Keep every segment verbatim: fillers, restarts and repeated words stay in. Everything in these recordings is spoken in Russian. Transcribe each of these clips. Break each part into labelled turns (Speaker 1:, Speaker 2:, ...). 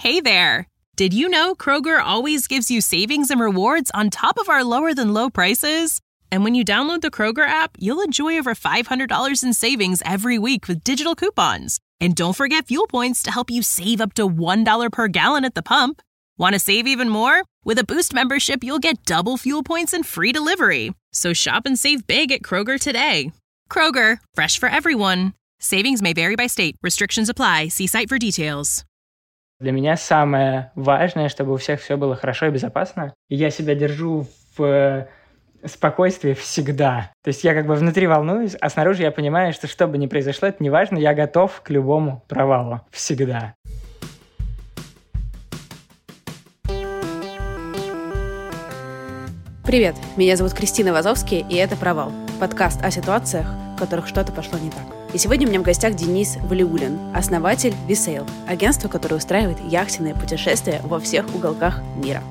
Speaker 1: Hey there! Did you know Kroger always gives you savings and rewards on top of our lower-than-low prices? And when you download the Kroger app, you'll enjoy over five hundred dollars in savings every week with digital coupons. And don't forget fuel points to help you save up to one dollar per gallon at the pump. Want to save even more? With a Boost membership, you'll get double fuel points and free delivery. So shop and save big at Kroger today. Kroger, fresh for everyone. Savings may vary by state. Restrictions apply. See site for details.
Speaker 2: Для меня самое важное, чтобы у всех все было хорошо и безопасно. И я себя держу в спокойствии всегда. То есть я как бы внутри волнуюсь, а снаружи я понимаю, что что бы ни произошло, это не важно, я готов к любому провалу. Всегда.
Speaker 3: Привет, меня зовут Кристина Вазовский, и это «Провал» – подкаст о ситуациях, в которых что-то пошло не так. И сегодня у меня в гостях Денис Валиуллин, основатель Висейл, агентство, которое устраивает яхтенные путешествия во всех уголках мира.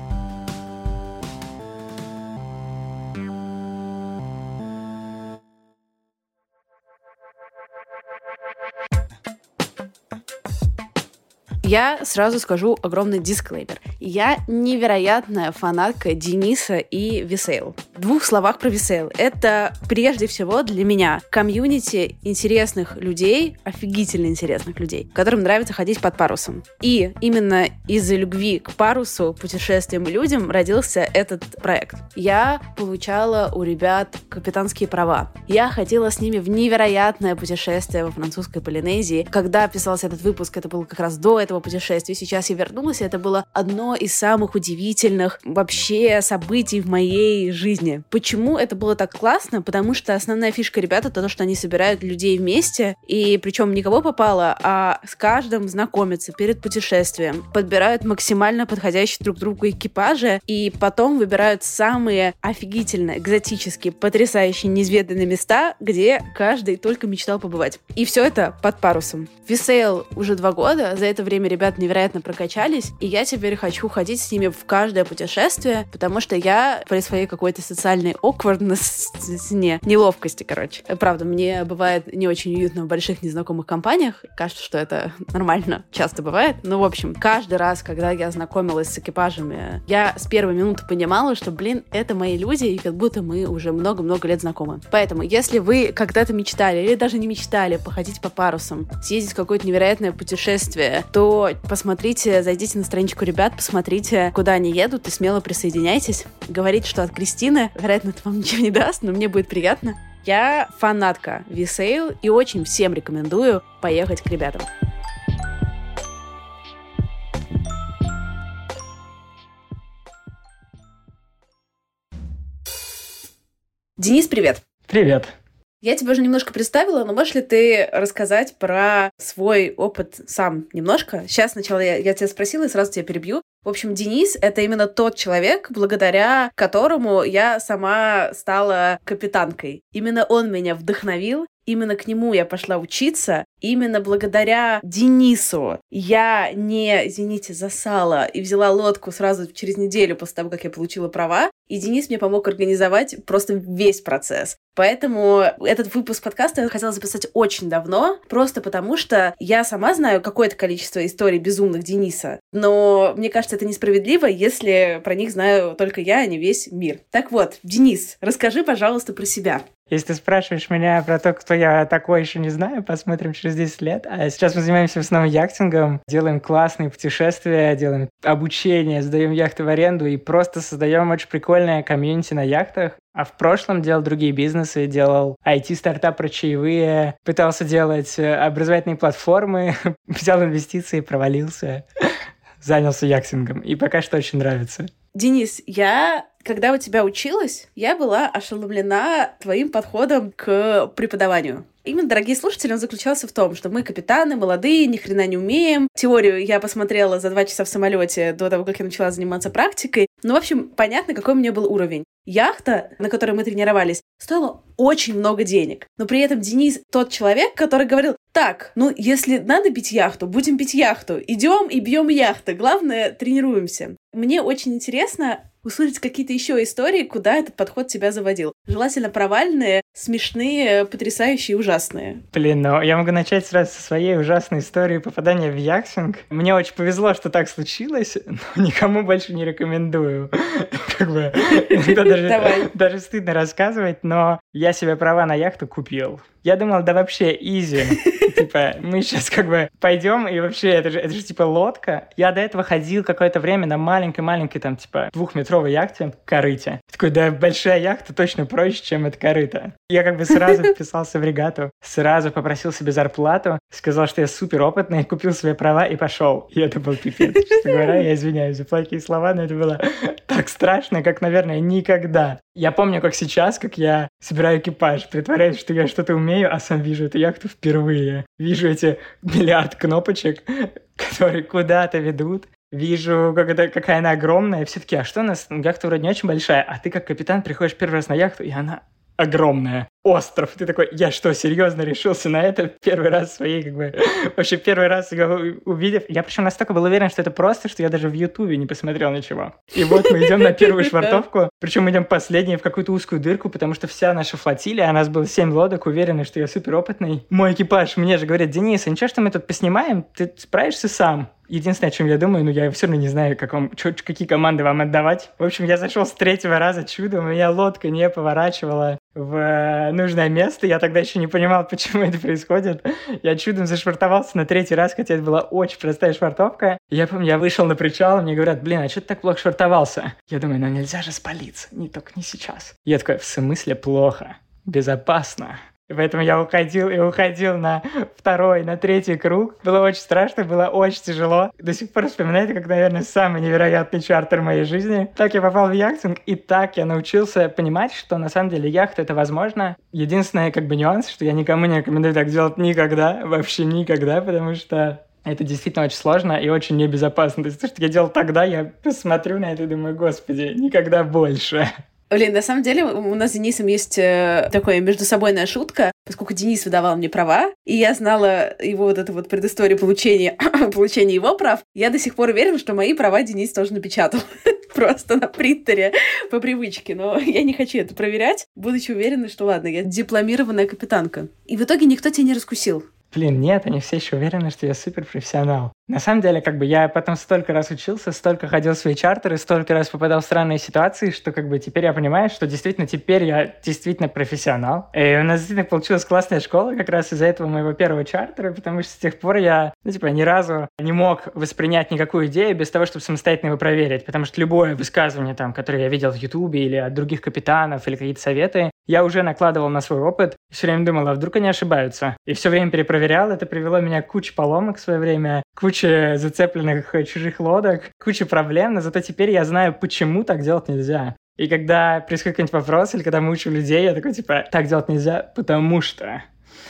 Speaker 3: Я сразу скажу огромный дисклеймер. Я невероятная фанатка Дениса и Висейл. В двух словах про Висейл. Это прежде всего для меня комьюнити интересных людей, офигительно интересных людей, которым нравится ходить под парусом. И именно из-за любви к парусу, путешествиям и людям родился этот проект. Я получала у ребят капитанские права. Я ходила с ними в невероятное путешествие во французской Полинезии. Когда писался этот выпуск, это было как раз до этого путешествия. Сейчас я вернулась, и это было одно из самых удивительных вообще событий в моей жизни. Почему это было так классно? Потому что основная фишка ребят — это то, что они собирают людей вместе, и причем не кого попало, а с каждым знакомятся перед путешествием, подбирают максимально подходящие друг другу экипажи, и потом выбирают самые офигительно экзотические, потрясающие, неизведанные места, где каждый только мечтал побывать. И все это под парусом. Висейл уже два года, за это время ребят невероятно прокачались, и я теперь хочу ходить с ними в каждое путешествие, потому что я при своей какой-то социальной awkwardness, неловкости, короче. Правда, мне бывает не очень уютно в больших незнакомых компаниях, кажется, что это нормально, часто бывает, но, в общем, каждый раз, когда я знакомилась с экипажами, я с первой минуты понимала, что, блин, это мои люди, и как будто мы уже много-много лет знакомы. Поэтому, если вы когда-то мечтали, или даже не мечтали походить по парусам, съездить в какое-то невероятное путешествие, то посмотрите, зайдите на страничку ребят, посмотрите, куда они едут, и смело присоединяйтесь. Говорите, что от Кристины. Вероятно, это вам ничего не даст, но мне будет приятно. Я фанатка Висейл и очень всем рекомендую поехать к ребятам. Денис, привет!
Speaker 2: Привет!
Speaker 3: Я тебя уже немножко представила, но можешь ли ты рассказать про свой опыт сам немножко? Сейчас сначала я, я тебя спросила и сразу тебя перебью. В общем, Денис — это именно тот человек, благодаря которому я сама стала капитанкой. Именно он меня вдохновил, именно к нему я пошла учиться. Именно благодаря Денису я не, извините, засала и взяла лодку сразу через неделю после того, как я получила права. И Денис мне помог организовать просто весь процесс. Поэтому этот выпуск подкаста я хотела записать очень давно, просто потому что я сама знаю какое-то количество историй безумных Дениса, но мне кажется, это несправедливо, если про них знаю только я, а не весь мир. Так вот, Денис, расскажи, пожалуйста, про себя.
Speaker 2: Если ты спрашиваешь меня про то, кто я такой, еще не знаю, посмотрим через десять лет. А сейчас мы занимаемся в основном яхтингом, делаем классные путешествия, делаем обучение, сдаем яхты в аренду и просто создаем очень прикольное комьюнити на яхтах. А в прошлом делал другие бизнесы, делал ай ти-стартап про чаевые, пытался делать образовательные платформы, взял инвестиции, провалился, занялся яхтингом. И пока что очень нравится.
Speaker 3: Денис, я, когда у тебя училась, я была ошеломлена твоим подходом к преподаванию. Именно, дорогие слушатели, он заключался в том, что мы капитаны, молодые, ни хрена не умеем. Теорию я посмотрела за два часа в самолете до того, как я начала заниматься практикой. Ну, в общем, понятно, какой у меня был уровень. Яхта, на которой мы тренировались, стоила очень много денег. Но при этом Денис тот человек, который говорил: так, ну, если надо бить яхту, будем бить яхту. Идем и бьем яхты. Главное, тренируемся. Мне очень интересно, услышать какие-то еще истории, куда этот подход тебя заводил. Желательно провальные, смешные, потрясающие, ужасные.
Speaker 2: Блин, ну я могу начать сразу со своей ужасной истории попадания в яхтинг. Мне очень повезло, что так случилось, но никому больше не рекомендую. Как бы иногда даже, даже стыдно рассказывать, но я себе права на яхту купил. Я думал, да вообще изи. Типа, мы сейчас как бы пойдем, и вообще, это же, это же типа лодка. Я до этого ходил какое-то время на маленькой-маленькой там типа двухметровой яхте, корыте. Такой, да, большая яхта точно проще, чем это корыто. Я как бы сразу вписался в регату, сразу попросил себе зарплату, сказал, что я супер опытный, купил себе права и пошел. И это был пипец. Честно говоря, я извиняюсь за плохие слова, но это было так страшно, как, наверное, никогда. Я помню, как сейчас, как я собираю экипаж, притворяюсь, что я что-то умею, а сам вижу эту яхту впервые. Вижу эти миллиард кнопочек, которые куда-то ведут. Вижу, как это, какая она огромная. И все таки, а что у нас? Яхта вроде не очень большая, а ты как капитан приходишь первый раз на яхту, и она огромная. Остров. Ты такой, я что, серьезно решился на это? Первый раз в своей, как бы, вообще первый раз его увидев. Я причем настолько был уверен, что это просто, что я даже в Ютубе не посмотрел ничего. И вот мы идем на первую швартовку, причем мы идем последние в какую-то узкую дырку, потому что вся наша флотилия, а нас было семь лодок, уверены, что я суперопытный. Мой экипаж мне же говорит, Денис, а ничего, что мы тут поснимаем? Ты справишься сам. Единственное, о чем я думаю, ну, я все равно не знаю, как вам, чё, какие команды вам отдавать. В общем, я зашел с третьего раза чудом, у меня лодка не поворачивала в нужное место. Я тогда еще не понимал, почему это происходит. Я чудом зашвартовался на третий раз, хотя это была очень простая швартовка. Я помню, я вышел на причал, мне говорят, блин, а что ты так плохо швартовался? Я думаю, ну нельзя же спалиться, не только не сейчас. Я такой, в смысле плохо? Безопасно. И поэтому я уходил и уходил на второй, на третий круг. Было очень страшно, было очень тяжело. До сих пор вспоминаю это как, наверное, самый невероятный чартер в моей жизни. Так я попал в яхтинг, и так я научился понимать, что на самом деле яхта — это возможно. Единственный как бы нюанс, что я никому не рекомендую так делать никогда, вообще никогда, потому что это действительно очень сложно и очень небезопасно. То есть то, что я делал тогда, я посмотрю на это и думаю, господи, никогда больше.
Speaker 3: Блин, на самом деле у нас с Денисом есть э, такая междусобойная шутка, поскольку Денис выдавал мне права, и я знала его вот эту вот предысторию получения, получения его прав, я до сих пор уверена, что мои права Денис тоже напечатал. Просто на принтере по привычке. Но я не хочу это проверять, будучи уверена, что ладно, я дипломированная капитанка. И в итоге никто тебя не раскусил.
Speaker 2: Блин, нет, они все еще уверены, что я суперпрофессионал. На самом деле, как бы я потом столько раз учился, столько ходил в свои чартеры, столько раз попадал в странные ситуации, что как бы теперь я понимаю, что действительно теперь я действительно профессионал. И у нас действительно получилась классная школа как раз из-за этого моего первого чартера, потому что с тех пор я, ну, типа, ни разу не мог воспринять никакую идею без того, чтобы самостоятельно его проверить, потому что любое высказывание, там, которое я видел в Ютубе или от других капитанов, или какие-то советы, я уже накладывал на свой опыт и все время думал, а вдруг они ошибаются? И все время перепроверял, это привело меня к куче поломок в свое время, к куче зацепленных чужих лодок, куча проблем, но зато теперь я знаю, почему так делать нельзя. И когда происходит какой-нибудь вопрос, или когда мы учим людей, я такой, типа, так делать нельзя, потому что...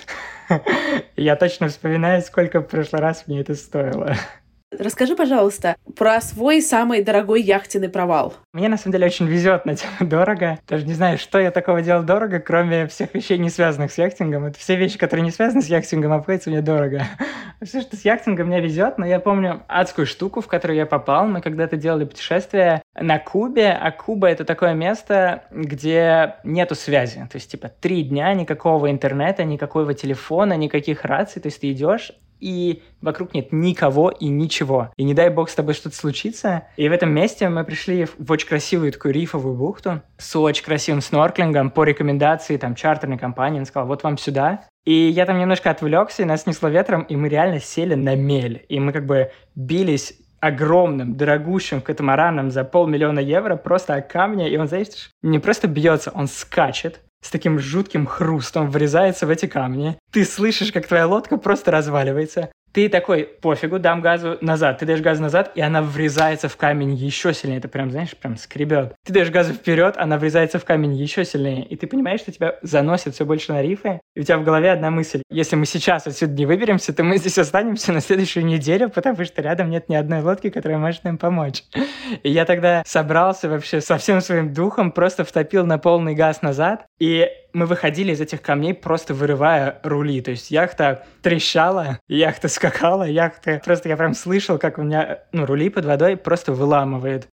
Speaker 2: Я точно вспоминаю, сколько в прошлый раз мне это стоило.
Speaker 3: Расскажи, пожалуйста, про свой самый дорогой яхтенный провал.
Speaker 2: Мне, на самом деле, очень везет на тему дорого. Даже не знаю, что я такого делал дорого, кроме всех вещей, не связанных с яхтингом. Это все вещи, которые не связаны с яхтингом, обходятся мне дорого. Все, что с яхтингом, мне везет, но я помню адскую штуку, в которую я попал. Мы когда-то делали путешествие на Кубе, а Куба — это такое место, где нету связи. То есть, типа, три дня никакого интернета, никакого телефона, никаких раций. То есть ты идешь, и вокруг нет никого и ничего. И не дай бог с тобой что-то случится. И в этом месте мы пришли в очень красивую такую рифовую бухту с очень красивым снорклингом по рекомендации там чартерной компании. Он сказал, вот вам сюда. И я там немножко отвлекся, и нас снесло ветром, и мы реально сели на мель. И мы как бы бились огромным, дорогущим катамараном за полмиллиона евро просто о камни. И он, знаешь, не просто бьется, он скачет. С таким жутким хрустом врезается в эти камни. Ты слышишь, как твоя лодка просто разваливается. Ты такой, пофигу, дам газу назад. Ты даешь газ назад, и она врезается в камень еще сильнее. Это прям, знаешь, прям скребет. Ты даешь газу вперед, она врезается в камень еще сильнее. И ты понимаешь, что тебя заносит все больше на рифы. И у тебя в голове одна мысль. Если мы сейчас отсюда не выберемся, то мы здесь останемся на следующую неделю, потому что рядом нет ни одной лодки, которая может нам помочь. И я тогда собрался вообще со всем своим духом, просто втопил на полный газ назад. И мы выходили из этих камней, просто вырывая рули. То есть яхта трещала, яхта скакала, яхта... Просто я прям слышал, как у меня ну, рули под водой просто выламывает.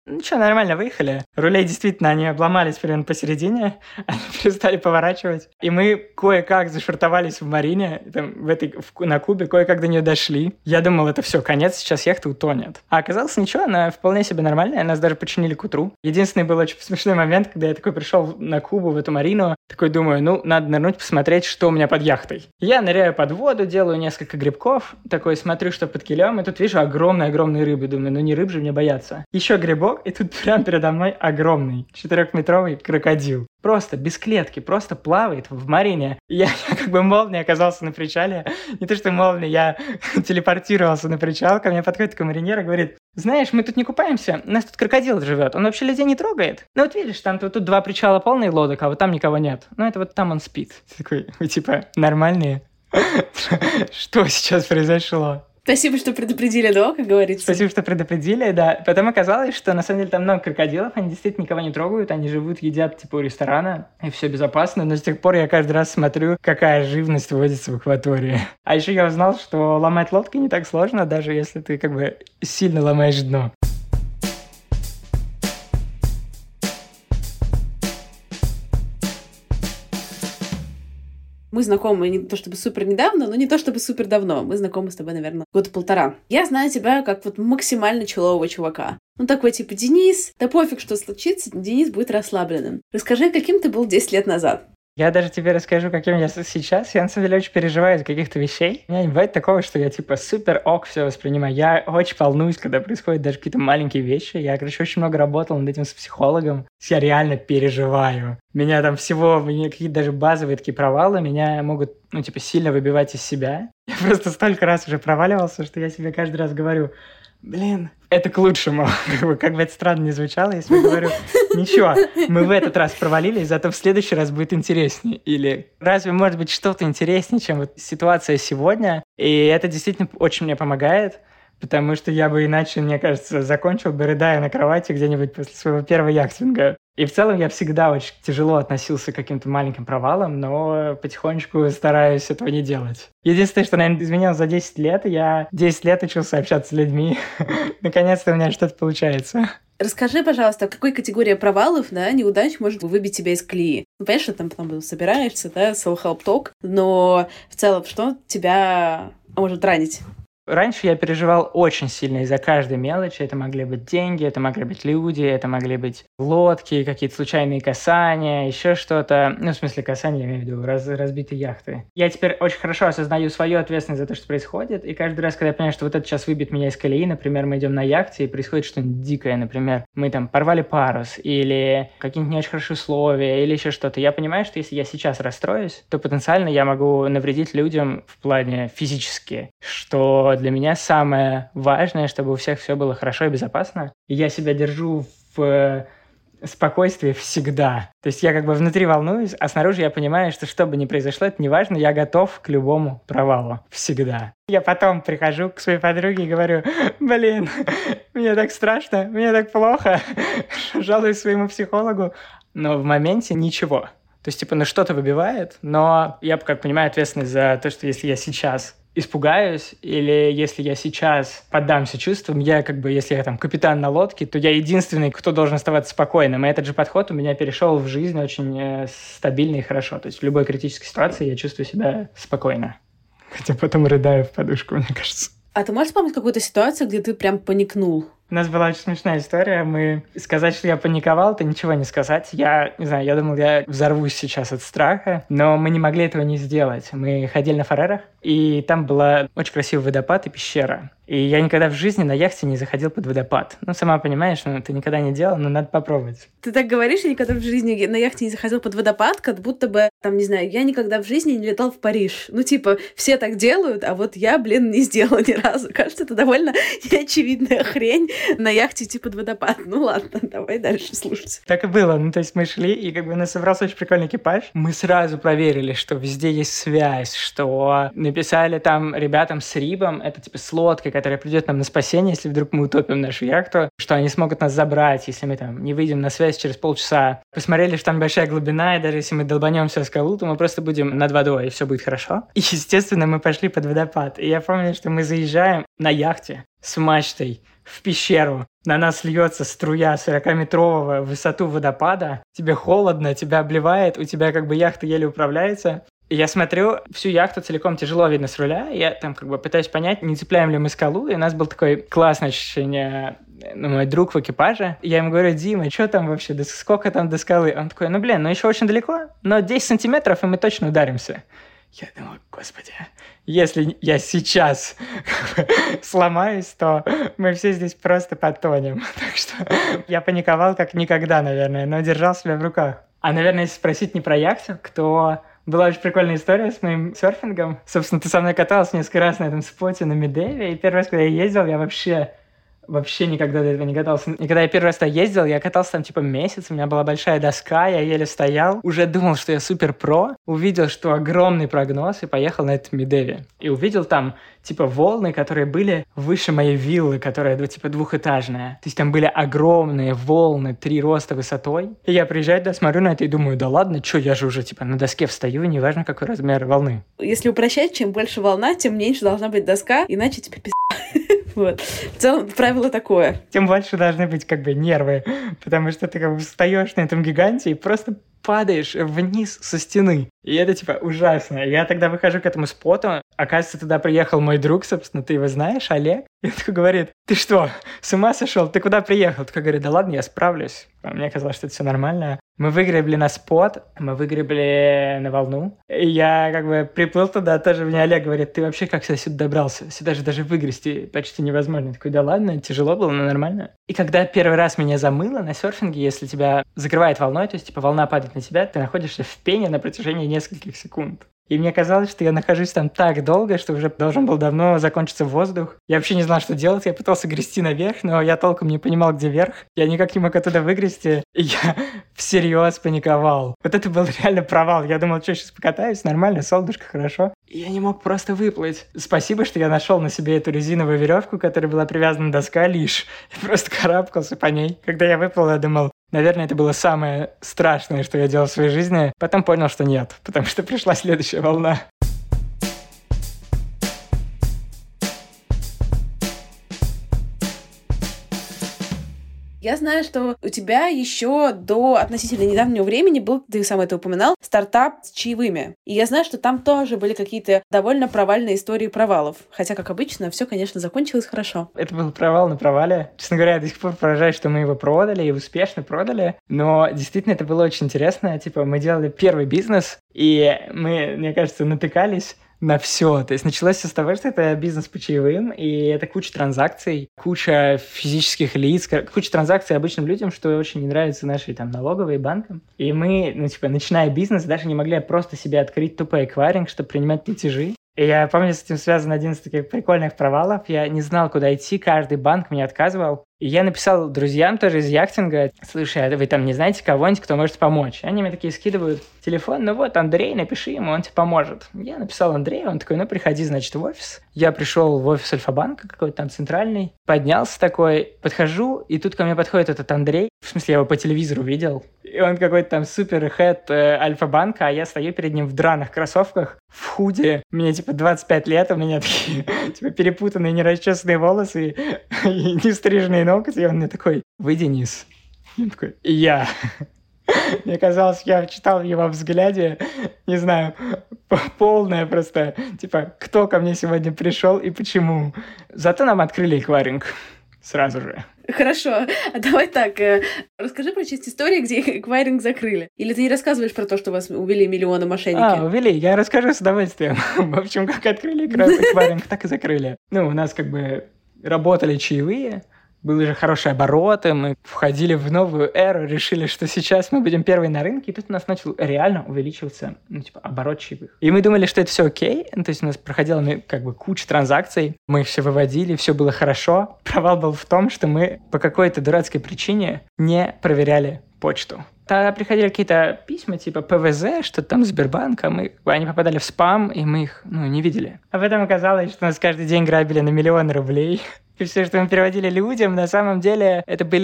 Speaker 2: Ну что, нормально выехали. Рулей действительно, они обломались примерно посередине, они перестали поворачивать. И мы кое-как зашвартовались в марине, там, в этой, в, на Кубе, кое-как до нее дошли. Я думал, это все, конец, сейчас яхта утонет. А оказалось, ничего, она вполне себе нормальная, нас даже починили к утру. Единственный был очень смешной момент, когда я такой пришел на Кубу, в эту марину, такой думаю, ну, надо нырнуть, посмотреть, что у меня под яхтой. Я ныряю под воду, делаю несколько грибков, такой смотрю, что под килем, и тут вижу огромные-огромные рыбы. Думаю, ну не рыб же мне бояться. Еще грибок, и тут прямо передо мной огромный четырехметровый крокодил. Просто без клетки, просто плавает в марине. Я, я как бы молнией оказался на причале. Не то, что молнией, я телепортировался на причал. Ко мне подходит такой маринер и говорит, знаешь, мы тут не купаемся, у нас тут крокодил живет. Он вообще людей не трогает. Ну вот видишь, там тут, тут два причала полные лодок, а вот там никого нет. Ну это вот там он спит. Такой, вы типа нормальные? Что сейчас произошло?
Speaker 3: Спасибо, что предупредили, да, как говорится.
Speaker 2: Спасибо, что предупредили, да. Потом оказалось, что на самом деле там много крокодилов, они действительно никого не трогают, они живут, едят типа у ресторана, и все безопасно, но с тех пор я каждый раз смотрю, какая живность водится в акватории. А еще я узнал, что ломать лодки не так сложно, даже если ты как бы сильно ломаешь дно.
Speaker 3: Мы знакомы не то чтобы супер недавно, но не то чтобы супер давно. Мы знакомы с тобой, наверное, года полтора. Я знаю тебя как вот максимально челового чувака. Ну, такой типа Денис, да пофиг, что случится, Денис будет расслабленным. Расскажи, каким ты был десять лет назад?
Speaker 2: Я даже тебе расскажу, каким я сейчас. Я, на самом деле, очень переживаю из каких-то вещей. У меня не бывает такого, что я, типа, супер ок все воспринимаю. Я очень волнуюсь, когда происходят даже какие-то маленькие вещи. Я, короче, очень много работал над этим с психологом. Я реально переживаю. Меня там всего, меня какие-то даже базовые такие провалы меня могут, ну, типа, сильно выбивать из себя. Я просто столько раз уже проваливался, что я себе каждый раз говорю, блин, это к лучшему. Как бы, как бы это странно не звучало, если я говорю, ничего, мы в этот раз провалились, зато в следующий раз будет интереснее. Или разве может быть что-то интереснее, чем вот ситуация сегодня? И это действительно очень мне помогает, потому что я бы иначе, мне кажется, закончил бы, рыдая на кровати где-нибудь после своего первого яхтинга. И в целом я всегда очень тяжело относился к каким-то маленьким провалам, но потихонечку стараюсь этого не делать. Единственное, что, наверное, изменилось за десять лет, я десять лет учился общаться с людьми. Наконец-то у меня что-то получается.
Speaker 3: Расскажи, пожалуйста, какой категории провалов, да, неудач может выбить тебя из колеи? Ну, понятно, что там потом собираешься, да, self-help talk, но в целом, что тебя может ранить?
Speaker 2: Раньше я переживал очень сильно из-за каждой мелочи. Это могли быть деньги, это могли быть люди, это могли быть лодки, какие-то случайные касания, еще что-то. Ну, в смысле касания, я имею в виду, раз, разбитые яхты. Я теперь очень хорошо осознаю свою ответственность за то, что происходит, и каждый раз, когда я понимаю, что вот это сейчас выбьет меня из колеи, например, мы идем на яхте, и происходит что-нибудь дикое, например, мы там порвали парус, или какие-нибудь не очень хорошие условия, или еще что-то, я понимаю, что если я сейчас расстроюсь, то потенциально я могу навредить людям в плане физически, что для меня самое важное, чтобы у всех все было хорошо и безопасно. И я себя держу в спокойствии всегда. То есть я как бы внутри волнуюсь, а снаружи я понимаю, что что бы ни произошло, это не важно, я готов к любому провалу. Всегда. Я потом прихожу к своей подруге и говорю, блин, мне так страшно, мне так плохо. Жалуюсь своему психологу. Но в моменте ничего. То есть, типа, ну что-то выбивает, но я, как понимаю, ответственность за то, что если я сейчас испугаюсь, или если я сейчас поддамся чувствам, я как бы, если я там капитан на лодке, то я единственный, кто должен оставаться спокойным. И этот же подход у меня перешел в жизнь очень э, стабильно и хорошо. То есть в любой критической ситуации я чувствую себя спокойно. Хотя потом рыдаю в подушку, мне кажется.
Speaker 3: А ты можешь вспомнить какую-то ситуацию, где ты прям паникнул?
Speaker 2: У нас была очень смешная история. Мы сказать, что я паниковал, это ничего не сказать. Я, не знаю, я думал, я взорвусь сейчас от страха, но мы не могли этого не сделать. Мы ходили на Фарерах, и там была очень красивый водопад и пещера. И я никогда в жизни на яхте не заходил под водопад. Ну, сама понимаешь, ну, ты никогда не делал, но надо попробовать.
Speaker 3: Ты так говоришь, я никогда в жизни на яхте не заходил под водопад, как будто бы, там, не знаю, я никогда в жизни не летал в Париж. Ну, типа, все так делают, а вот я, блин, не сделала ни разу. Кажется, это довольно неочевидная хрень на яхте идти под водопад. Ну, ладно, давай дальше слушать.
Speaker 2: Так и было. Ну, то есть мы шли, и как бы у нас собрался очень прикольный экипаж. Мы сразу проверили, что везде есть связь, что написали там ребятам с Рибом, это типа с лодкой, которая придет нам на спасение, если вдруг мы утопим нашу яхту, что они смогут нас забрать, если мы там не выйдем на связь через полчаса. Посмотрели, что там большая глубина, и даже если мы долбанемся о скалу, то мы просто будем над водой, и все будет хорошо. И, естественно, мы пошли под водопад. И я помню, что мы заезжаем на яхте с мачтой в пещеру. На нас льется струя сорокаметрового в высоту водопада. Тебе холодно, тебя обливает, у тебя как бы яхта еле управляется. И я смотрю, всю яхту целиком тяжело видно с руля. Я там как бы пытаюсь понять, не цепляем ли мы скалу. И у нас был такой классное ощущение, ну, мой друг в экипаже. И я ему говорю: Дима, что там вообще, да сколько там до скалы? Он такой: ну, блин, ну еще очень далеко, но десять сантиметров, и мы точно ударимся. Я думаю: господи, если я сейчас сломаюсь, то мы все здесь просто потонем. Так что я паниковал как никогда, наверное, но держал себя в руках. А, наверное, если спросить не про яхтинг, то была очень прикольная история с моим серфингом. Собственно, ты со мной катался несколько раз на этом споте на Медеве, и первый раз, когда я ездил, я вообще... Вообще никогда до этого не катался. И когда я первый раз туда ездил, я катался там типа месяц, у меня была большая доска, я еле стоял. Уже думал, что я супер-про. Увидел, что огромный прогноз, и поехал на этом Медеве. И увидел там типа волны, которые были выше моей виллы, которая типа двухэтажная. То есть там были огромные волны, три роста высотой. И я приезжаю туда, смотрю на это и думаю: да ладно, что, я же уже типа на доске встаю, и неважно, какой размер волны.
Speaker 3: Если упрощать, чем больше волна, тем меньше должна быть доска, иначе тебе пиздец. Вот. В целом, правило такое.
Speaker 2: Тем больше должны быть как бы нервы, потому что ты как бы встаешь на этом гиганте и просто падаешь вниз со стены. И это типа ужасно. Я тогда выхожу к этому споту. Оказывается, туда приехал мой друг, собственно, ты его знаешь, Олег. И он такой говорит: ты что, с ума сошел? Ты куда приехал? Такой говорит: да ладно, я справлюсь. А мне казалось, что это все нормально. Мы выгребли на спот, мы выгребли на волну. И я как бы приплыл туда, тоже мне Олег говорит: ты вообще как сюда добрался? Сюда же даже выгрести почти невозможно. Я такой: да ладно, тяжело было, но нормально. И когда первый раз меня замыло на серфинге, если тебя закрывает волной, то есть типа волна падает на тебя, ты находишься в пене на протяжении нескольких секунд. И мне казалось, что я нахожусь там так долго, что уже должен был давно закончиться воздух. Я вообще не знал, что делать. Я пытался грести наверх, но я толком не понимал, где верх. Я никак не мог оттуда выгрести. И я всерьез паниковал. Вот это был реально провал. Я думал, что сейчас покатаюсь, нормально, солнышко, хорошо. И я не мог просто выплыть. Спасибо, что я нашел на себе эту резиновую веревку, которая была привязана доска лишь. И просто карабкался по ней. Когда я выплыл, я думал: наверное, это было самое страшное, что я делал в своей жизни. Потом понял, что нет, потому что пришла следующая волна.
Speaker 3: Я знаю, что у тебя еще до относительно недавнего времени был, ты сам это упоминал, стартап с чаевыми. И я знаю, что там тоже были какие-то довольно провальные истории провалов. Хотя, как обычно, все, конечно, закончилось хорошо.
Speaker 2: Это был провал на провале. Честно говоря, я до сих пор поражаюсь, что мы его продали и успешно продали. Но действительно это было очень интересно. Типа мы делали первый бизнес, и мы, мне кажется, натыкались на все. То есть началось все с того, что это бизнес по чаевым, и это куча транзакций, куча физических лиц, куча транзакций обычным людям, что очень не нравится нашей там налоговой и банкам. И мы, ну типа, начиная бизнес, даже не могли просто себе открыть тупой эквайринг, чтобы принимать платежи. И я помню, с этим связан один из таких прикольных провалов. Я не знал, куда идти, каждый банк мне отказывал. И я написал друзьям тоже из яхтинга: слушай, а вы там не знаете кого-нибудь, кто может помочь? Они мне такие скидывают телефон: ну вот, Андрей, напиши ему, он тебе поможет. Я написал Андрею, он такой: ну приходи, значит, в офис. Я пришел в офис Альфа-банка, какой-то там центральный, поднялся такой, подхожу, и тут ко мне подходит этот Андрей, в смысле, я его по телевизору видел, и он какой-то там супер-хэд э, Альфа-банка, а я стою перед ним в драных кроссовках, в худи, мне типа двадцать пять лет, у меня такие типа перепутанные, нерасчесанные волосы и не стриженные ногти, и он мне такой: вы Денис? Я такой: я. Мне казалось, я читал в его взгляде, не знаю, полное просто, типа, кто ко мне сегодня пришел и почему. Зато нам открыли эквайринг сразу же.
Speaker 3: Хорошо, а давай так, расскажи про часть истории, где эквайринг закрыли. Или ты не рассказываешь про то, что вас увели миллионы мошенники?
Speaker 2: А, увели, я расскажу с удовольствием. В общем, как открыли эквайринг, так и закрыли. Ну, у нас как бы работали чаевые, были же хорошие обороты, мы входили в новую эру, решили, что сейчас мы будем первые на рынке, и тут у нас начал реально увеличиваться, ну, типа, оборот чаевых. И мы думали, что это все окей, то есть у нас проходила, ну, как бы куча транзакций, мы их все выводили, все было хорошо. Провал был в том, что мы по какой-то дурацкой причине не проверяли почту. Тогда приходили какие-то письма типа ПВЗ, что-то там Сбербанка, мы, они попадали в спам, и мы их, ну, не видели. А потом оказалось, что нас каждый день грабили на миллион рублей. И все, что мы переводили людям, на самом деле это были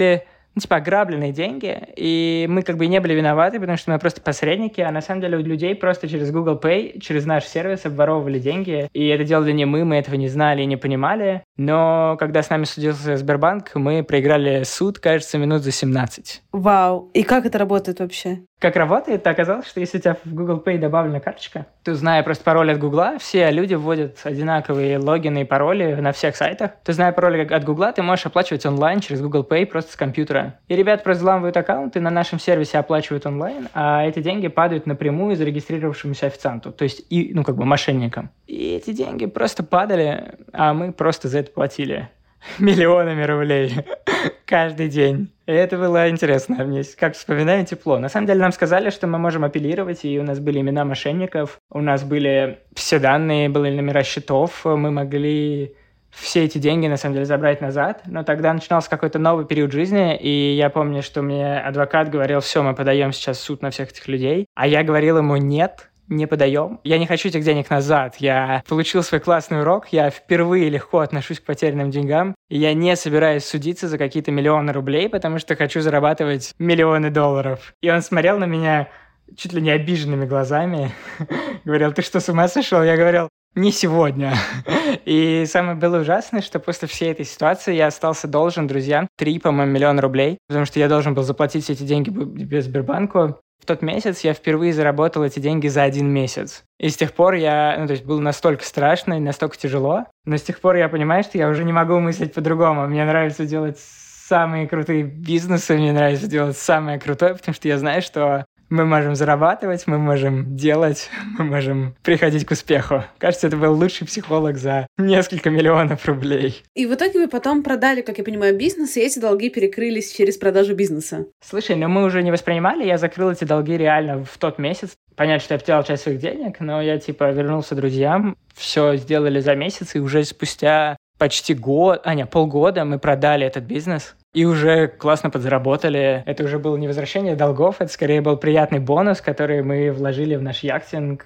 Speaker 2: ну, типа, ограбленные деньги, и мы как бы не были виноваты, потому что мы просто посредники, а на самом деле у людей просто через Google Pay, через наш сервис обворовывали деньги, и это делали не мы, мы этого не знали и не понимали, но когда с нами судился Сбербанк, мы проиграли суд, кажется, минут за семнадцать.
Speaker 3: Вау, и как это работает вообще?
Speaker 2: Как работает, то оказалось, что если у тебя в Google Pay добавлена карточка, то, зная просто пароль от Гугла, все люди вводят одинаковые логины и пароли на всех сайтах, то, зная пароль от Гугла, ты можешь оплачивать онлайн через Google Pay просто с компьютера. И ребята просто взламывают аккаунты, на нашем сервисе оплачивают онлайн, а эти деньги падают напрямую зарегистрировавшемуся официанту, то есть, и, ну, как бы мошенникам. И эти деньги просто падали, а мы просто за это платили миллионами рублей каждый день. И это было интересно. Мне, как вспоминаю, тепло. На самом деле нам сказали, что мы можем апеллировать, и у нас были имена мошенников, у нас были все данные, были номера счетов, мы могли все эти деньги, на самом деле, забрать назад. Но тогда начинался какой-то новый период жизни, и я помню, что мне адвокат говорил: все, мы подаем сейчас в суд на всех этих людей. А я говорил ему: нет, не подаем. Я не хочу этих денег назад. Я получил свой классный урок, я впервые легко отношусь к потерянным деньгам, и я не собираюсь судиться за какие-то миллионы рублей, потому что хочу зарабатывать миллионы долларов. И он смотрел на меня чуть ли не обиженными глазами, говорил: ты что, с ума сошел? Я говорил: не сегодня. И самое было ужасное, что после всей этой ситуации я остался должен друзьям три, по-моему, миллиона рублей, потому что я должен был заплатить все эти деньги без Сбербанку. В тот месяц я впервые заработал эти деньги за один месяц. И с тех пор я, ну, то есть было настолько страшно и настолько тяжело, но с тех пор я понимаю, что я уже не могу мыслить по-другому. Мне нравится делать самые крутые бизнесы, мне нравится делать самое крутое, потому что я знаю, что мы можем зарабатывать, мы можем делать, мы можем приходить к успеху. Кажется, это был лучший психолог за несколько миллионов рублей.
Speaker 3: И в итоге вы потом продали, как я понимаю, бизнес, и эти долги перекрылись через продажу бизнеса.
Speaker 2: Слушай, ну мы уже не воспринимали, я закрыл эти долги реально в тот месяц. Понятно, что я потерял часть своих денег, но я типа вернулся друзьям, все сделали за месяц, и уже спустя почти год, а не, полгода мы продали этот бизнес. И уже классно подзаработали. Это уже было не возвращение долгов, это скорее был приятный бонус, который мы вложили в наш яхтинг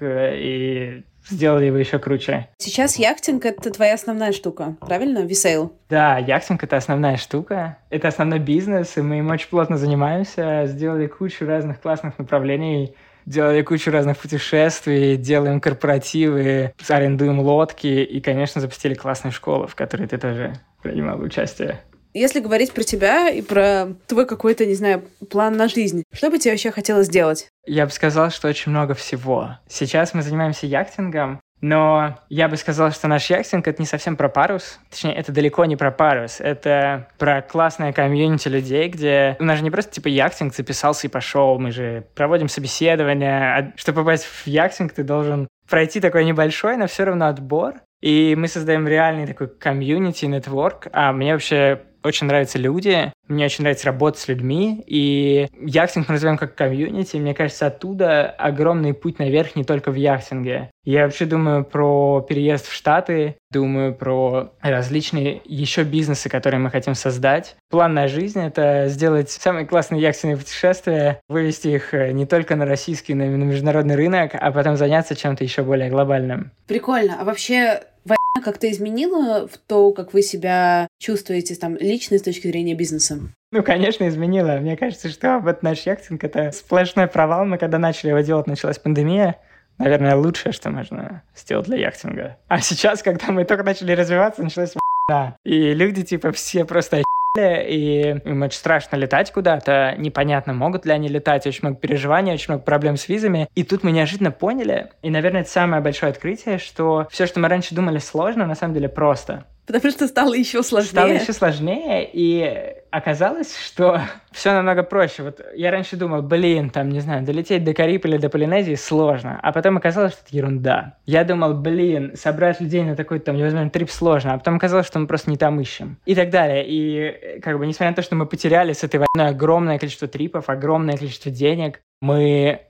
Speaker 2: и сделали его еще круче.
Speaker 3: Сейчас яхтинг — это твоя основная штука, правильно? Висейл.
Speaker 2: Да, яхтинг — это основная штука. Это основной бизнес, и мы им очень плотно занимаемся. Сделали кучу разных классных направлений. Делали кучу разных путешествий, делаем корпоративы, арендуем лодки и, конечно, запустили классную школу, в которой ты тоже принимал участие.
Speaker 3: Если говорить про тебя и про твой какой-то, не знаю, план на жизнь, что бы тебе вообще хотелось сделать?
Speaker 2: Я бы сказал, что очень много всего. Сейчас мы занимаемся яхтингом, но я бы сказал, что наш яхтинг — это не совсем про парус. Точнее, это далеко не про парус. Это про классное комьюнити людей, где у нас же не просто типа яхтинг записался и пошел. Мы же проводим собеседования. Чтобы попасть в яхтинг, ты должен пройти такой небольшой, но все равно отбор. И мы создаем реальный такой комьюнити, нетворк. А мне вообще очень нравятся люди, мне очень нравится работать с людьми, и яхтинг мы называем как комьюнити. Мне кажется, оттуда огромный путь наверх не только в яхтинге. Я вообще думаю про переезд в Штаты, думаю про различные еще бизнесы, которые мы хотим создать. План на жизнь — это сделать самые классные яхтенные путешествия, вывести их не только на российский, но и на международный рынок, а потом заняться чем-то еще более глобальным.
Speaker 3: Прикольно. А вообще война как-то изменила в то, как вы себя чувствуете там лично с точки зрения бизнеса?
Speaker 2: Ну, конечно, изменила. Мне кажется, что вот наш яхтинг — это сплошной провал. Мы когда начали его делать, началась пандемия. Наверное, лучшее, что можно сделать для яхтинга. А сейчас, когда мы только начали развиваться, началась война. И люди, типа, все просто охуели, и им очень страшно летать куда-то. Непонятно, могут ли они летать. Очень много переживаний, очень много проблем с визами. И тут мы неожиданно поняли, и, наверное, это самое большое открытие, что все, что мы раньше думали сложно, на самом деле просто.
Speaker 3: Потому что стало еще сложнее.
Speaker 2: Стало еще сложнее, и оказалось, что все намного проще. Вот я раньше думал, блин, там, не знаю, долететь до Кариб или до Полинезии сложно, а потом оказалось, что это ерунда. Я думал, блин, собрать людей на такой там невозможный трип сложно, а потом оказалось, что мы просто не там ищем. И так далее. И как бы, несмотря на то, что мы потеряли с этой войной огромное количество трипов, огромное количество денег, мы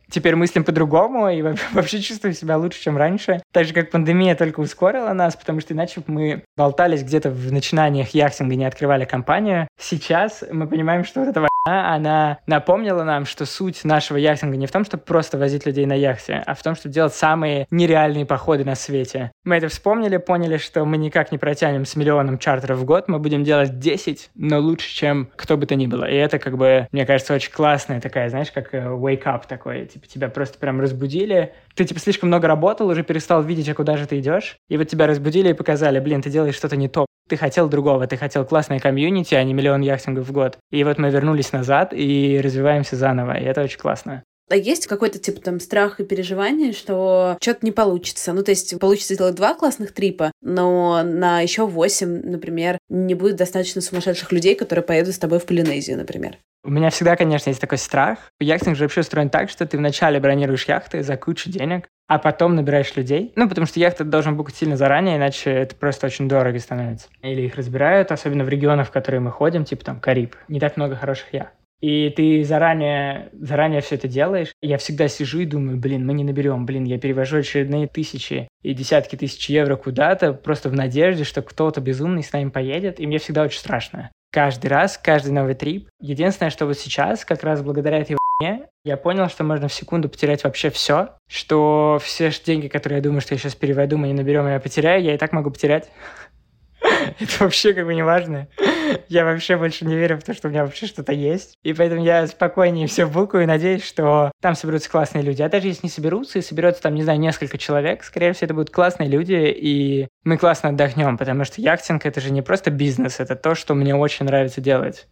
Speaker 2: теперь мыслим по-другому и вообще чувствуем себя лучше, чем раньше. Так же, как пандемия только ускорила нас, потому что иначе мы болтались где-то в начинаниях яхтинга, не открывали компанию. Сейчас мы понимаем, что вот эта война, она напомнила нам, что суть нашего яхтинга не в том, чтобы просто возить людей на яхте, а в том, чтобы делать самые нереальные походы на свете. Мы это вспомнили, поняли, что мы никак не протянем с миллионом чартеров в год, мы будем делать десять, но лучше, чем кто бы то ни было. И это, как бы, мне кажется, очень классная такая, знаешь, как wake up такой, типа тебя просто прям разбудили. Ты, типа, слишком много работал, уже перестал видеть, а куда же ты идешь. И вот тебя разбудили и показали, блин, ты делаешь что-то не то. Ты хотел другого, ты хотел классное комьюнити, а не миллион яхтингов в год. И вот мы вернулись назад и развиваемся заново, и это очень классно.
Speaker 3: А есть какой-то, типа, там, страх и переживание, что что-то не получится? Ну, то есть получится сделать два классных трипа, но на еще восемь, например, не будет достаточно сумасшедших людей, которые поедут с тобой в Полинезию, например.
Speaker 2: У меня всегда, конечно, есть такой страх. Яхтинг же вообще устроен так, что ты вначале бронируешь яхты за кучу денег, а потом набираешь людей. Ну, потому что яхты должен букать сильно заранее, иначе это просто очень дорого становится. Или их разбирают, особенно в регионах, в которые мы ходим, типа там Кариб. Не так много хороших яхт. И ты заранее, заранее все это делаешь. Я всегда сижу и думаю, блин, мы не наберем, блин, я перевожу очередные тысячи и десятки тысяч евро куда-то, просто в надежде, что кто-то безумный с нами поедет, и мне всегда очень страшно. Каждый раз, каждый новый трип. Единственное, что вот сейчас, как раз благодаря этой войне, я понял, что можно в секунду потерять вообще все, что все деньги, которые я думаю, что я сейчас переведу, мы не наберем, и я потеряю, я и так могу потерять. Это вообще как бы не важно. Я вообще больше не верю в то, что у меня вообще что-то есть. И поэтому я спокойнее все букаю и надеюсь, что там соберутся классные люди. А даже если не соберутся и соберется там, не знаю, несколько человек, скорее всего, это будут классные люди, и мы классно отдохнем, потому что яхтинг — это же не просто бизнес, это то, что мне очень нравится делать.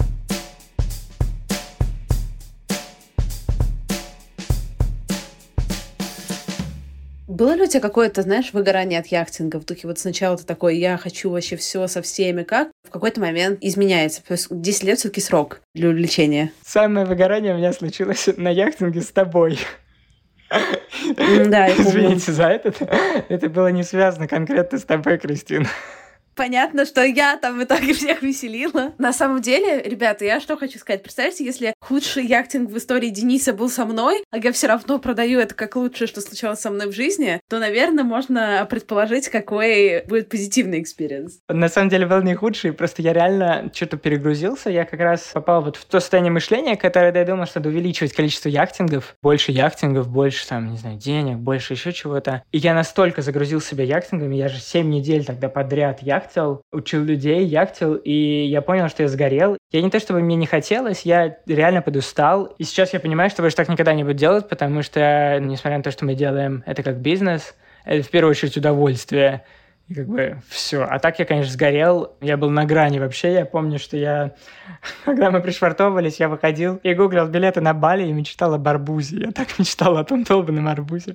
Speaker 3: Было ли у тебя какое-то, знаешь, выгорание от яхтинга? В духе вот сначала ты такой, я хочу вообще все со всеми, как? В какой-то момент изменяется. То есть десять лет все-таки срок для увлечения.
Speaker 2: Самое выгорание у меня случилось на яхтинге с тобой.
Speaker 3: Да, я помню.
Speaker 2: Извините за это. Это было не связано конкретно с тобой, Кристина.
Speaker 3: Понятно, что я там в итоге всех веселила. На самом деле, ребята, я что хочу сказать. Представьте, если худший яхтинг в истории Дениса был со мной, а я все равно продаю это как лучшее, что случалось со мной в жизни, то, наверное, можно предположить, какой будет позитивный экспириенс.
Speaker 2: На самом деле был не худший, просто я реально что-то перегрузился. Я как раз попал вот в то состояние мышления, которое я думал, что надо увеличивать количество яхтингов, больше яхтингов, больше, там, не знаю, денег, больше еще чего-то. И я настолько загрузил себя яхтингами, я же семь недель тогда подряд яхтинг учил людей, яхтил, и я понял, что я сгорел. Я не то, чтобы мне не хотелось, я реально подустал. И сейчас я понимаю, что больше так никогда не буду делать, потому что, несмотря на то, что мы делаем это как бизнес, это в первую очередь удовольствие. И как бы все. А так я, конечно, сгорел. Я был на грани вообще. Я помню, что я, когда мы пришвартовывались, я выходил и гуглил билеты на Бали и мечтал об арбузе. Я так мечтал о том долбанном арбузе.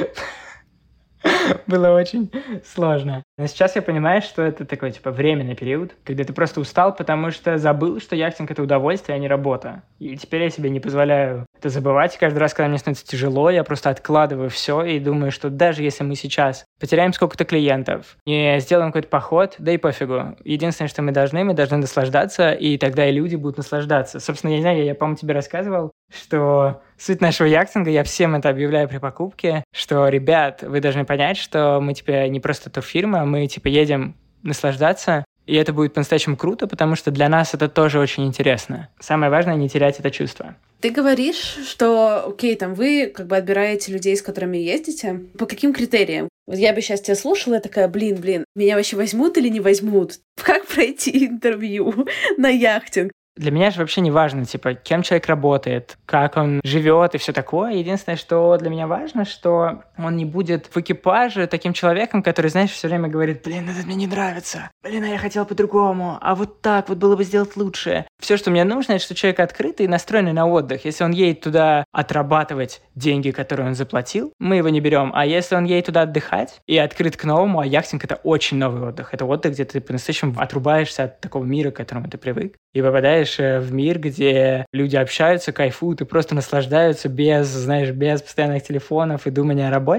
Speaker 2: Было очень сложно. Но сейчас я понимаю, что это такой, типа, временный период, когда ты просто устал, потому что забыл, что яхтинг — это удовольствие, а не работа. И теперь я себе не позволяю это забывать. И каждый раз, когда мне становится тяжело, я просто откладываю все и думаю, что даже если мы сейчас потеряем сколько-то клиентов, не сделаем какой-то поход, да и пофигу. Единственное, что мы должны, мы должны наслаждаться, и тогда и люди будут наслаждаться. Собственно, я не знаю, я, я по-моему, тебе рассказывал, что суть нашего яхтинга, я всем это объявляю при покупке, что, ребят, вы должны понять, что мы, типа, не просто турфирма, мы, типа, едем наслаждаться, и это будет по-настоящему круто, потому что для нас это тоже очень интересно. Самое важное — не терять это чувство.
Speaker 3: Ты говоришь, что, окей, там вы как бы отбираете людей, с которыми ездите. По каким критериям? Вот я бы сейчас тебя слушала, я такая, блин, блин, меня вообще возьмут или не возьмут? Как пройти интервью на яхтинг?
Speaker 2: Для меня же вообще не важно, типа, кем человек работает, как он живет и все такое. Единственное, что для меня важно, что он не будет в экипаже таким человеком, который, знаешь, все время говорит: блин, это мне не нравится, блин, а я хотел по-другому, а вот так вот было бы сделать лучше. Все, что мне нужно, это что человек открытый и настроенный на отдых. Если он едет туда отрабатывать деньги, которые он заплатил, мы его не берем. А если он едет туда отдыхать и открыт к новому, а яхтинг — это очень новый отдых. Это отдых, где ты по-настоящему отрубаешься от такого мира, к которому ты привык, и попадаешь в мир, где люди общаются, кайфуют и просто наслаждаются без, знаешь, без постоянных телефонов и думания о работе.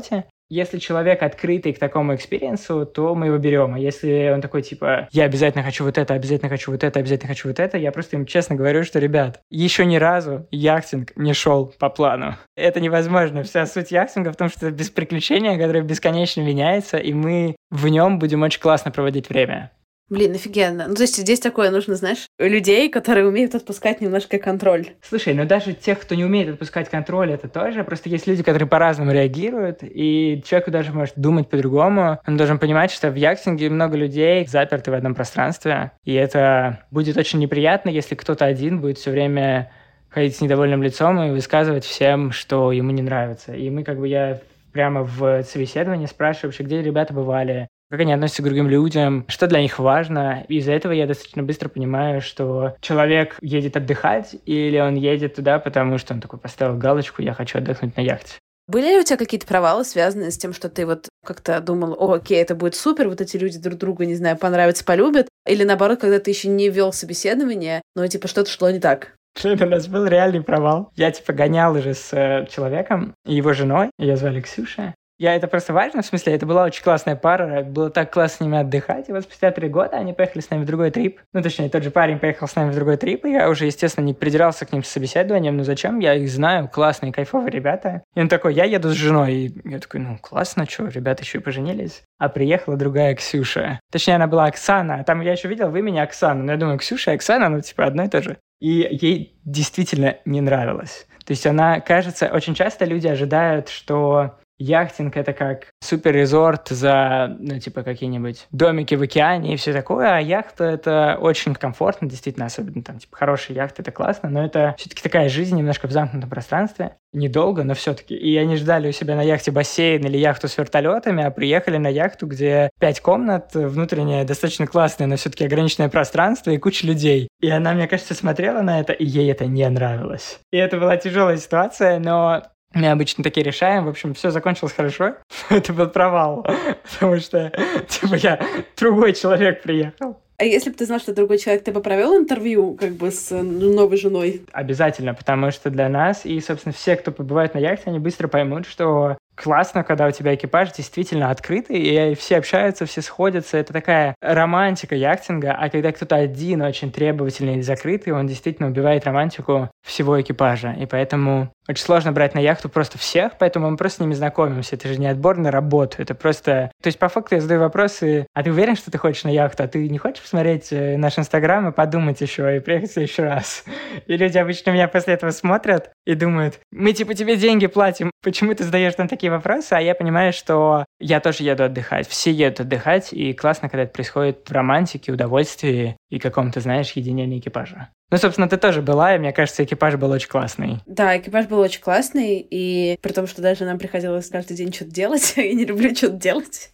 Speaker 2: Если человек открытый к такому экспириенсу, то мы его берем. А если он такой, типа, я обязательно хочу вот это, обязательно хочу вот это, обязательно хочу вот это, я просто им честно говорю, что, ребят, еще ни разу яхтинг не шел по плану. Это невозможно. Вся суть яхтинга в том, что это без приключения, которое бесконечно меняется, и мы в нем будем очень классно проводить время.
Speaker 3: Блин, офигенно. Ну, то есть здесь такое нужно, знаешь, людей, которые умеют отпускать немножко контроль.
Speaker 2: Слушай, ну даже тех, кто не умеет отпускать контроль, это тоже. Просто есть люди, которые по-разному реагируют, и человеку даже может думать по-другому. Он должен понимать, что в яхтинге много людей заперты в одном пространстве, и это будет очень неприятно, если кто-то один будет все время ходить с недовольным лицом и высказывать всем, что ему не нравится. И мы, как бы, я прямо в собеседовании спрашиваю вообще, где ребята бывали, как они относятся к другим людям, что для них важно. Из-за этого я достаточно быстро понимаю, что человек едет отдыхать или он едет туда, потому что он такой поставил галочку «я хочу отдохнуть на яхте».
Speaker 3: Были ли у тебя какие-то провалы, связанные с тем, что ты вот как-то думал, о, окей, это будет супер, вот эти люди друг другу, не знаю, понравятся, полюбят? Или наоборот, когда ты еще не вел собеседование, но типа что-то шло не так?
Speaker 2: Это у нас был реальный провал. Я типа гонял уже с человеком и его женой, ее звали Ксюша. Я это просто важно, в смысле, это была очень классная пара, было так классно с ними отдыхать, и вот спустя три года они поехали с нами в другой трип. Ну, точнее, тот же парень поехал с нами в другой трип, и я уже, естественно, не придирался к ним с собеседованием, ну зачем, я их знаю, классные, кайфовые ребята. И он такой, я еду с женой, и я такой, ну, классно, что, ребята еще и поженились. А приехала другая Ксюша. Точнее, она была Оксана, там я еще видел в имени Оксана, но я думаю, Ксюша и Оксана, ну, типа, одно и то же. И ей действительно не нравилось. То есть она, кажется, очень часто люди ожидают, что яхтинг — это как супер-резорт за, ну, типа, какие-нибудь домики в океане и все такое, а яхта — это очень комфортно, действительно, особенно там, типа, хорошая яхта — это классно, но это все-таки такая жизнь немножко в замкнутом пространстве, недолго, но все-таки. И они ждали у себя на яхте бассейн или яхту с вертолетами, а приехали на яхту, где пять комнат, внутреннее достаточно классное, но все-таки ограниченное пространство и куча людей. И она, мне кажется, смотрела на это, и ей это не нравилось. И это была тяжелая ситуация, но мы обычно такие решаем. В общем, все закончилось хорошо. Это был провал, потому что, типа, я другой человек приехал.
Speaker 3: А если бы ты знал, что другой человек, ты бы провел интервью как бы с новой женой?
Speaker 2: Обязательно, потому что для нас и, собственно, все, кто побывает на яхте, они быстро поймут, что классно, когда у тебя экипаж действительно открытый, и все общаются, все сходятся. Это такая романтика яхтинга, а когда кто-то один очень требовательный и закрытый, он действительно убивает романтику всего экипажа. И поэтому очень сложно брать на яхту просто всех, поэтому мы просто с ними знакомимся. Это же не отбор на работу, это просто... То есть по факту я задаю вопросы, а ты уверен, что ты хочешь на яхту? А ты не хочешь посмотреть наш Инстаграм и подумать еще, и приехать в следующий раз? И люди обычно меня после этого смотрят и думают, мы типа тебе деньги платим, почему ты задаешь нам такие вопросы? А я понимаю, что я тоже еду отдыхать, все едут отдыхать, и классно, когда это происходит в романтике, удовольствии и каком-то, знаешь, единении экипажа. Ну, собственно, ты тоже была, и мне кажется, экипаж был очень классный.
Speaker 3: Да, экипаж был очень классный, и при том, что даже нам приходилось каждый день что-то делать, я не люблю что-то делать,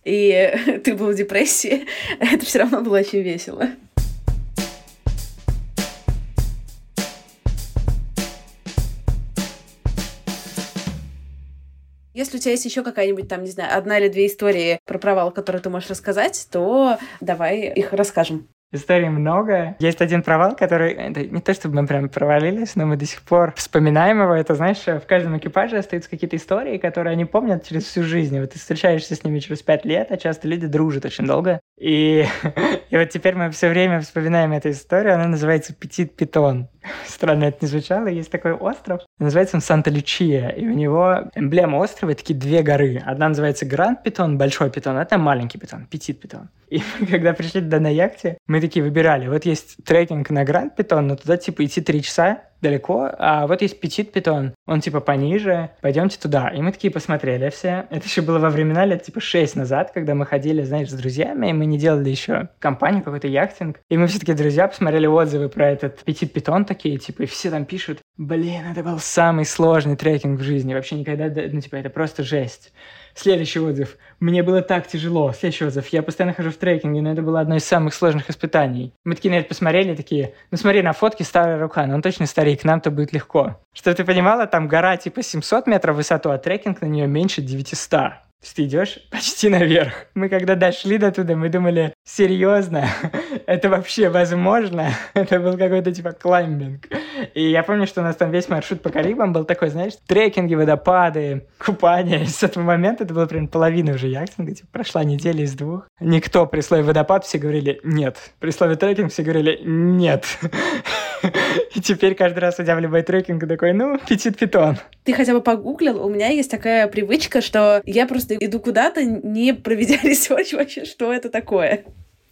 Speaker 3: и ты был в депрессии, это все равно было очень весело. Если у тебя есть еще какая-нибудь там, не знаю, одна или две истории про провал, которые ты можешь рассказать, то давай их расскажем.
Speaker 2: Историй много. Есть один провал, который... Это не то, чтобы мы прям провалились, но мы до сих пор вспоминаем его. Это, знаешь, в каждом экипаже остаются какие-то истории, которые они помнят через всю жизнь. И вот ты встречаешься с ними через пять лет, а часто люди дружат очень долго. И, и вот теперь мы все время вспоминаем эту историю. Она называется «Петит Питон». Странно это не звучало. Есть такой остров. Называется он Санта-Лючия. И у него эмблема острова — такие две горы. Одна называется Гранд Питон, Большой Питон, а там маленький Питон, Петит Питон. И мы, когда пришли туда на яхте, мы такие выбирали. Вот есть трекинг на Гранд Питон, но туда типа идти три часа далеко, а вот есть Петит Питон, он типа пониже, пойдемте туда. И мы такие посмотрели все. Это еще было во времена лет типа шесть назад, когда мы ходили, знаешь, с друзьями, и мы не делали еще компанию, какой-то яхтинг. И мы все-таки друзья посмотрели отзывы про этот Петит Питон такие, типа, и все там пишут, блин, это был самый сложный трекинг в жизни, вообще никогда, ну типа, это просто жесть. Следующий отзыв. Мне было так тяжело. Следующий отзыв. Я постоянно хожу в трекинге, но это было одно из самых сложных испытаний. Мы такие на это посмотрели, такие, ну смотри, на фотке старая рука, но он точно старик, нам-то будет легко. Чтобы ты понимала, там гора типа семьсот метров в высоту, а трекинг на нее меньше девятьсот. То есть ты идешь почти наверх. Мы когда дошли до туда, мы думали, серьезно, это вообще возможно? Это был какой-то типа клаймбинг. И я помню, что у нас там весь маршрут по Карибам был такой, знаешь, трекинги, водопады, купание. И с этого момента, это было примерно половина уже яхтинга, типа прошла неделя из двух. Никто при слове водопад все говорили «нет». При слове трекинг все говорили «нет». И теперь каждый раз, идя в любой трекинг, такой, ну, Petit Piton.
Speaker 3: Ты хотя бы погуглил? У меня есть такая привычка, что я просто иду куда-то, не проведя ресерч вообще, что это такое.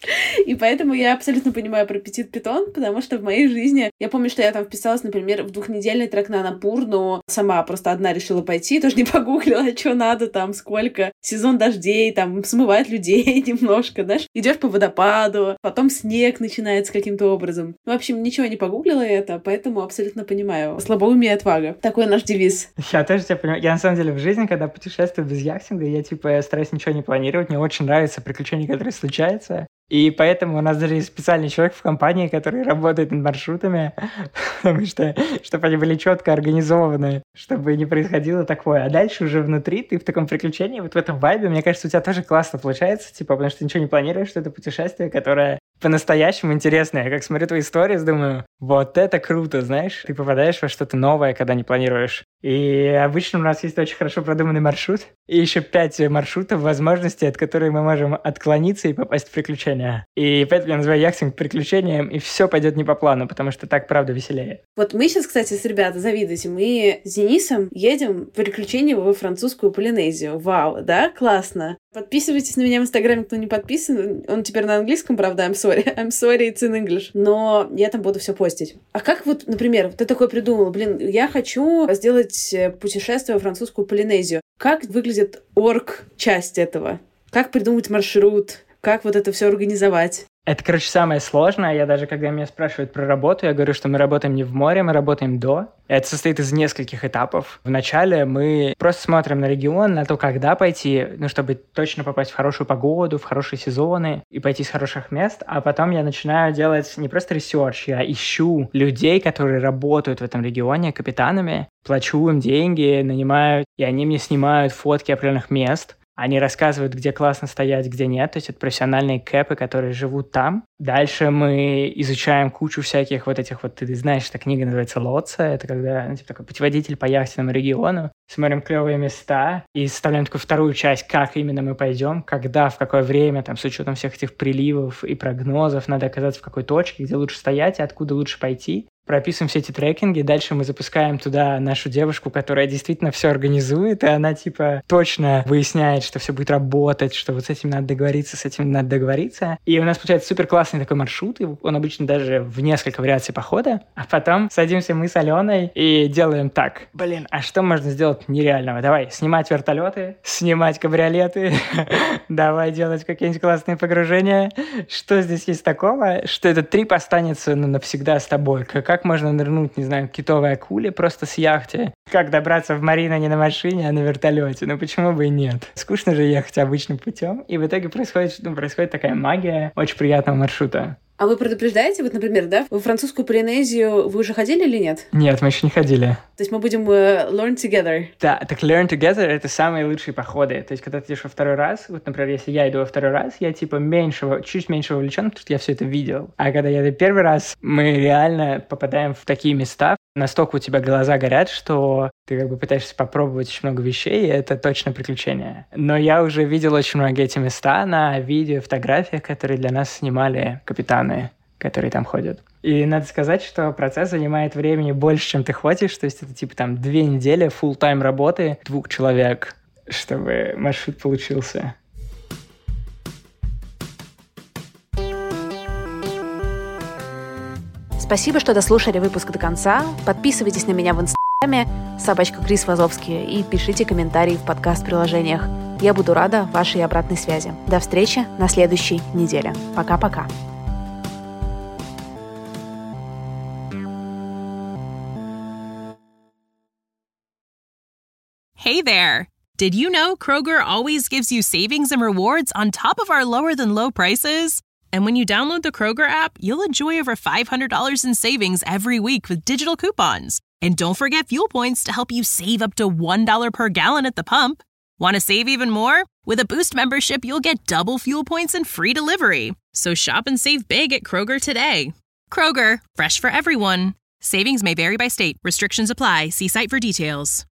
Speaker 3: И поэтому я абсолютно понимаю про Petit Piton, потому что в моей жизни... Я помню, что я там вписалась, например, в двухнедельный трек на Анапурну. Сама просто одна решила пойти, тоже не погуглила, что надо там, сколько. Сезон дождей, там, смывает людей немножко, знаешь. Идешь по водопаду, потом снег начинается каким-то образом. В общем, ничего не погуглила это, поэтому абсолютно понимаю. Слабоумие и отвага. Такой наш девиз.
Speaker 2: Я тоже тебя понимаю. Я, на самом деле, в жизни, когда путешествую без яхтинга, я, типа, стараюсь ничего не планировать. Мне очень нравятся приключения, которые случаются. И поэтому у нас даже есть специальный человек в компании, который работает над маршрутами, потому что, чтобы они были четко организованы, чтобы не происходило такое. А дальше уже внутри ты в таком приключении, вот в этом вайбе, мне кажется, у тебя тоже классно получается, типа, потому что ты ничего не планируешь, что это путешествие, которое по-настоящему интересное. Я как смотрю твои истории, думаю, вот это круто, знаешь, ты попадаешь во что-то новое, когда не планируешь. И обычно у нас есть очень хорошо продуманный маршрут, и еще пять маршрутов, возможностей, от которых мы можем отклониться и попасть в приключения. И поэтому я называю яхтинг приключением, и все пойдет не по плану, потому что так, правда, веселее.
Speaker 3: Вот мы сейчас, кстати, с ребята, завидуете, мы с Денисом едем в приключения во французскую Полинезию. Вау, да? Классно. Подписывайтесь на меня в Инстаграме, кто не подписан. Он теперь на английском, правда, I'm sorry. I'm sorry, it's in English. Но я там буду все постить. А как вот, например, ты такой придумал, блин, я хочу сделать путешествие во французскую Полинезию. Как выглядит орг-часть этого? Как придумать маршрут? Как вот это все организовать?
Speaker 2: Это, короче, самое сложное. Я даже, когда меня спрашивают про работу, я говорю, что мы работаем не в море, мы работаем до. Это состоит из нескольких этапов. Вначале мы просто смотрим на регион, на то, когда пойти, ну, чтобы точно попасть в хорошую погоду, в хорошие сезоны и пойти с хороших мест. А потом я начинаю делать не просто ресерч, я ищу людей, которые работают в этом регионе капитанами, плачу им деньги, нанимаю, и они мне снимают фотки определенных мест. Они рассказывают, где классно стоять, где нет. То есть это профессиональные кэпы, которые живут там. Дальше мы изучаем кучу всяких вот этих вот... Ты знаешь, эта книга называется «Лоца». Это когда, ну, типа, такой путеводитель по яхтенному региону. Смотрим клевые места и составляем такую вторую часть, как именно мы пойдем, когда, в какое время, там, с учетом всех этих приливов и прогнозов, надо оказаться в какой точке, где лучше стоять и откуда лучше пойти. Прописываем все эти трекинги, дальше мы запускаем туда нашу девушку, которая действительно все организует, и она типа точно выясняет, что все будет работать, что вот с этим надо договориться, с этим надо договориться. И у нас получается супер классный такой маршрут, и он обычно даже в несколько вариаций похода. А потом садимся мы с Аленой и делаем так. Блин, а что можно сделать нереального? Давай снимать вертолеты, снимать кабриолеты, давай делать какие-нибудь классные погружения. Что здесь есть такого, что этот трип останется ну, навсегда с тобой? Как Как можно нырнуть, не знаю, к китовой акуле просто с яхты? Как добраться в Марино не на машине, а на вертолете? Ну почему бы и нет? Скучно же ехать обычным путем. И в итоге происходит, ну, происходит такая магия очень приятного маршрута.
Speaker 3: А вы предупреждаете, вот, например, да, в французскую Полинезию вы уже ходили или нет?
Speaker 2: Нет, мы еще не ходили.
Speaker 3: То есть мы будем uh, learn together?
Speaker 2: Да, так learn together — это самые лучшие походы. То есть когда ты идешь во второй раз, вот, например, если я иду во второй раз, я типа меньше, чуть меньше вовлечен, потому что я все это видел. А когда я иду первый раз, мы реально попадаем в такие места, настолько у тебя глаза горят, что ты как бы пытаешься попробовать очень много вещей, и это точно приключение. Но я уже видел очень многие эти места на видео, фотографиях, которые для нас снимали капитаны, которые там ходят. И надо сказать, что процесс занимает времени больше, чем ты хочешь, то есть это типа там две недели фулл-тайм работы двух человек, чтобы маршрут получился.
Speaker 3: Спасибо, что дослушали выпуск до конца. Подписывайтесь на меня в Инстаграме, собачка Крис Вазовский, и пишите комментарии в подкаст-приложениях. Я буду рада вашей обратной связи. До встречи на следующей неделе. Пока-пока.
Speaker 1: Hey there! Did you know Kroger always gives you savings and rewards on top of our lower-than-low prices? And when you download the Kroger app, you'll enjoy over five hundred dollars in savings every week with digital coupons. And don't forget fuel points to help you save up to one dollar per gallon at the pump. Want to save even more? With a Boost membership, you'll get double fuel points and free delivery. So shop and save big at Kroger today. Kroger, fresh for everyone. Savings may vary by state. Restrictions apply. See site for details.